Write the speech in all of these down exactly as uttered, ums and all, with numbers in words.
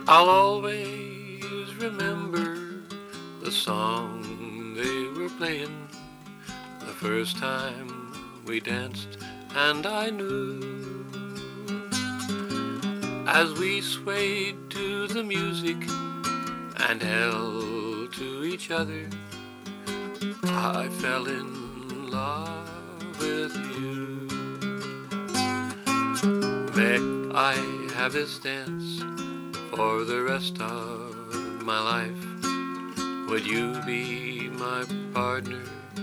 I'll always remember the song they were playing the first time we danced, and I knew as we swayed to the music and held to each other, I fell in love with you. May I have this dance for the rest of my life? Would you be my partner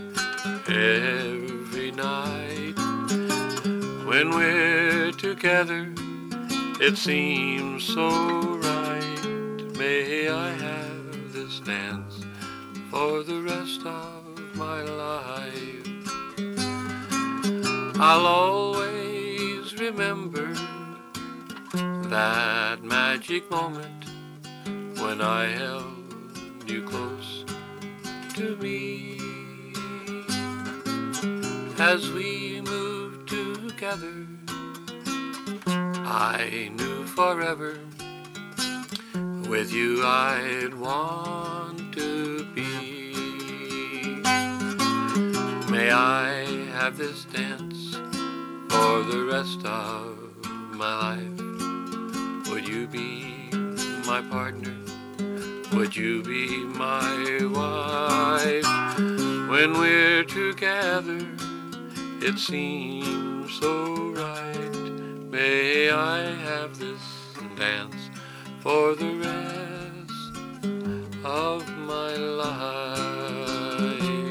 every night? When we're together, it seems so right. May I have this dance for the rest of my life? I'll always remember that magic moment when I held you close to me. As we moved together, I knew forever with you I'd want to be. May I have this dance for the rest of my life? Would you be my partner? Would you be my wife? When we're together, it seems so right. May I have this dance for the rest of my life?